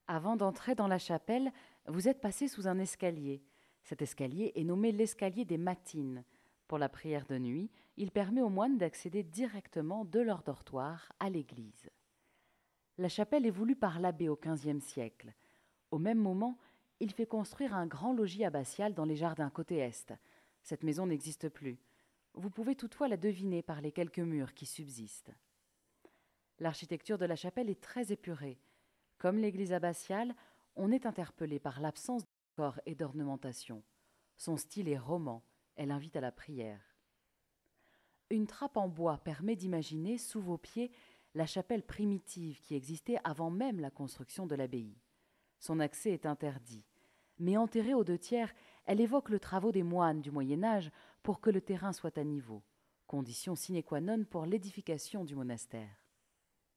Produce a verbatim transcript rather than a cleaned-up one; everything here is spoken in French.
Avant d'entrer dans la chapelle, vous êtes passé sous un escalier. Cet escalier est nommé l'escalier des matines. Pour la prière de nuit, il permet aux moines d'accéder directement de leur dortoir à l'église. La chapelle est voulue par l'abbé au quinzième siècle. Au même moment, il fait construire un grand logis abbatial dans les jardins côté est. Cette maison n'existe plus. Vous pouvez toutefois la deviner par les quelques murs qui subsistent. L'architecture de la chapelle est très épurée. Comme l'église abbatiale, on est interpellé par l'absence de décor et d'ornementation. Son style est roman, elle invite à la prière. Une trappe en bois permet d'imaginer, sous vos pieds, la chapelle primitive qui existait avant même la construction de l'abbaye. Son accès est interdit, mais enterrée aux deux tiers, elle évoque le travaux des moines du Moyen Âge pour que le terrain soit à niveau, condition sine qua non pour l'édification du monastère.